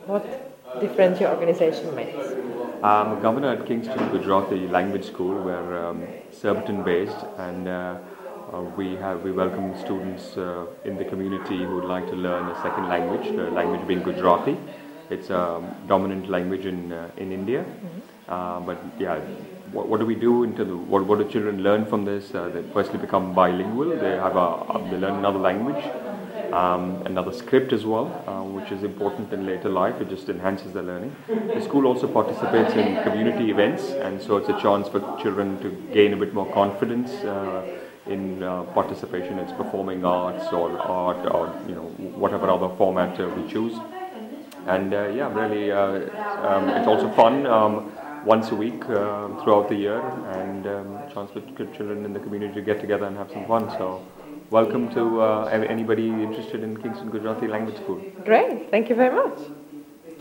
What difference your organization makes? I'm a governor at Kingston Gujarati Language School. We're Surbiton based, and we welcome students in the community who would like to learn a second language. The language being Gujarati. It's a dominant language in India. But yeah, what do we do into the what do children learn from this? They firstly become bilingual. They learn another language, another script as well, which is important in later life. It just enhances their learning. The school also participates in community events, and so it's a chance for children to gain a bit more confidence in participation. It's performing arts or art or whatever other format we choose. And yeah, really, it's also fun. Once a week throughout the year, and chance for children in the community to get together and have some fun. So, welcome to anybody interested in Kingston Gujarati Language School. Great, thank you very much.